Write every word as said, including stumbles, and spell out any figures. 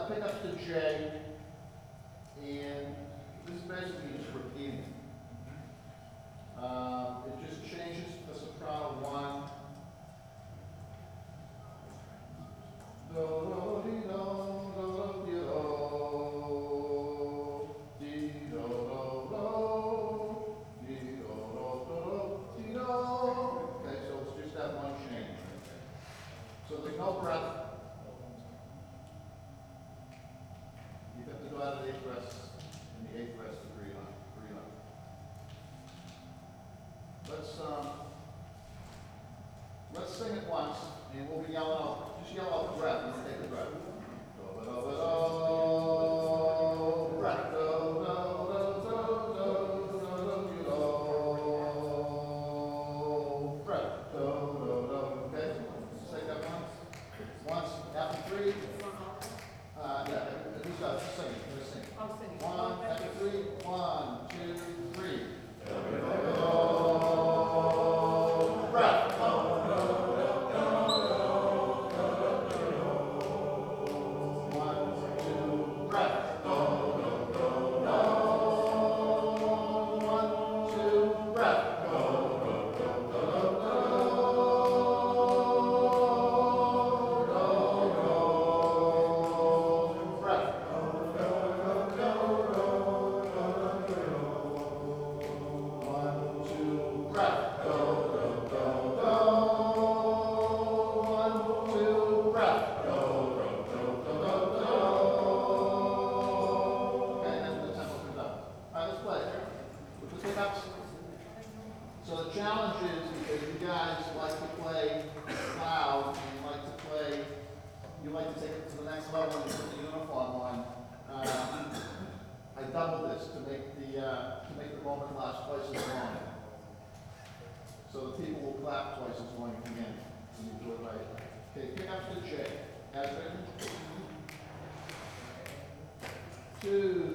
pickups to J, and this is basically just repeating it. Um, it just changes the soprano one. Do, do, di, do, do, di, do, di, do, do, do, di, do, do, do, di, do. Okay, so it's just that one change. So there's no breath. You have to go out of the eighth breath and the eighth breath to breathe on. Breathe on. Let's um, let's sing it once, and we'll be yelling out. Just yell out the breath. Let's take a breath. Do, do, do, do, breath. Do, do, do, do, do, do, do, do. Breath. Do, do, do. Okay. Let's take that once. Once. After three. Uh, yeah. Who's up? Just sing it. Just sing it. I'm singing. One. After three. One, two, three. Do, do, do, do. Breath. Do, do, do, do, do, do, do. One, two, breath. Do, do, do, do. One, two, breath. Do, do, do, do, do. Do, do, breath. One, two, breath. Do, do, do, do. One, two, breath. Do, do, do, do, do. Okay, that's the tempo comes up. All right, let's play. With the pickups. So the challenge is, because you guys like to play loud, and you like to play, you like to take it to the next level and you put the uniform on. Um, I doubled this to make the uh, to make the moment last twice as long. So the people will clap twice as long again when you do it right. Okay, pickups to J. As written. Two.